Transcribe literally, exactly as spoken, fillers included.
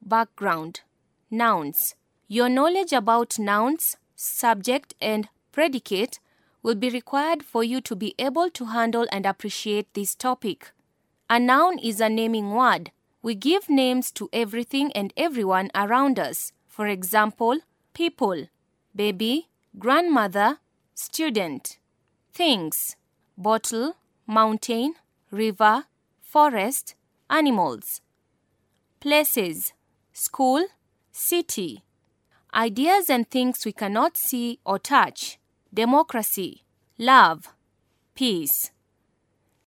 Background. Nouns. Your knowledge about nouns, subject, and predicate will be required for you to be able to handle and appreciate this topic. A noun is a naming word. We give names to everything and everyone around us. For example, people, baby, grandmother, student. Things, bottle, mountain, river, forest, animals. Places, school, city. Ideas and things we cannot see or touch. Democracy, love, peace.